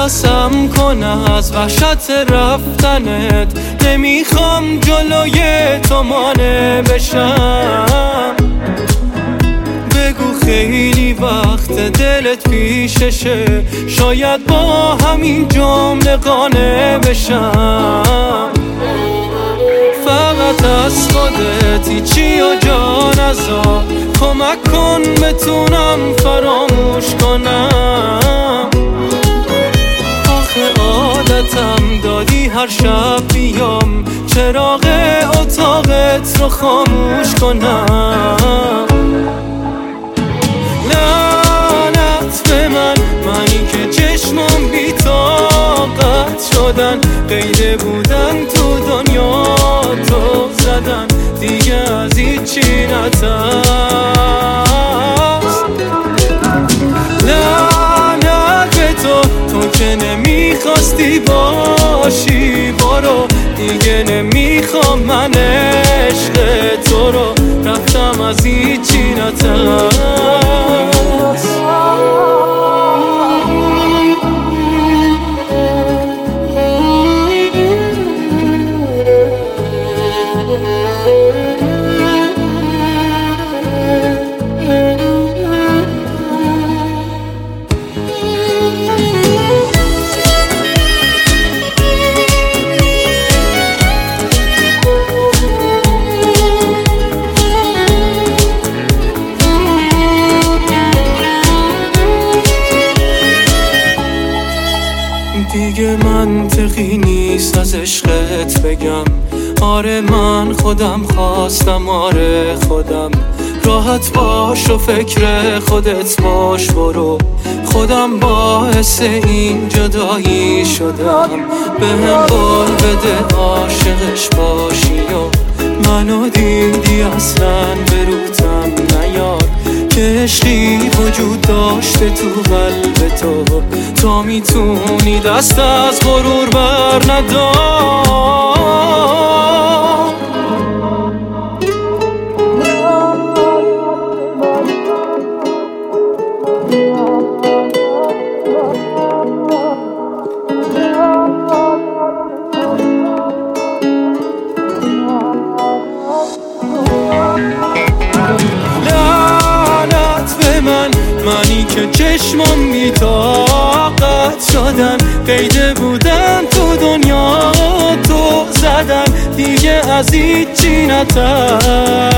خلاصم کن از وحشت رفتنت، نمیخوام جلوی تو مانع بشم. بگو خیلی وقت دلت پیششه، شاید با همین جمله قانع بشم. فقط از خودت هیچی و جا نذار، کمک کن بتونم فراموش کنم. آخه عادتم دادی هر شب بیام چراغ اتاقت رو خاموش کنم. لعنت به منی که چشمم بی طاقت شدن، غیر بودن تو دنیا تو زدن، دیگه از هیچی نترس. لعنت به تو که نمیخواستی باشی، برو دیگه نمیخوام من عشق تو رو، رفتم از هیچی نترس. دیگه منطقی نیست از عشقت بگم آره من خودم خواستم، آره خودم. راحت باش و فکر خودت باش، برو خودم باعث این جدایی شدم. بهم قول بده عاشقش باشی و منو دیدی اصلا به روتم نیار، که عشقی وجود داشته تو قلب تو، تا میتونی دست از غرور بر ندار. منی که چشمم بی طاقت شدن، قیده بودن تو دنیا تو زدن، دیگه از هیچی نترس.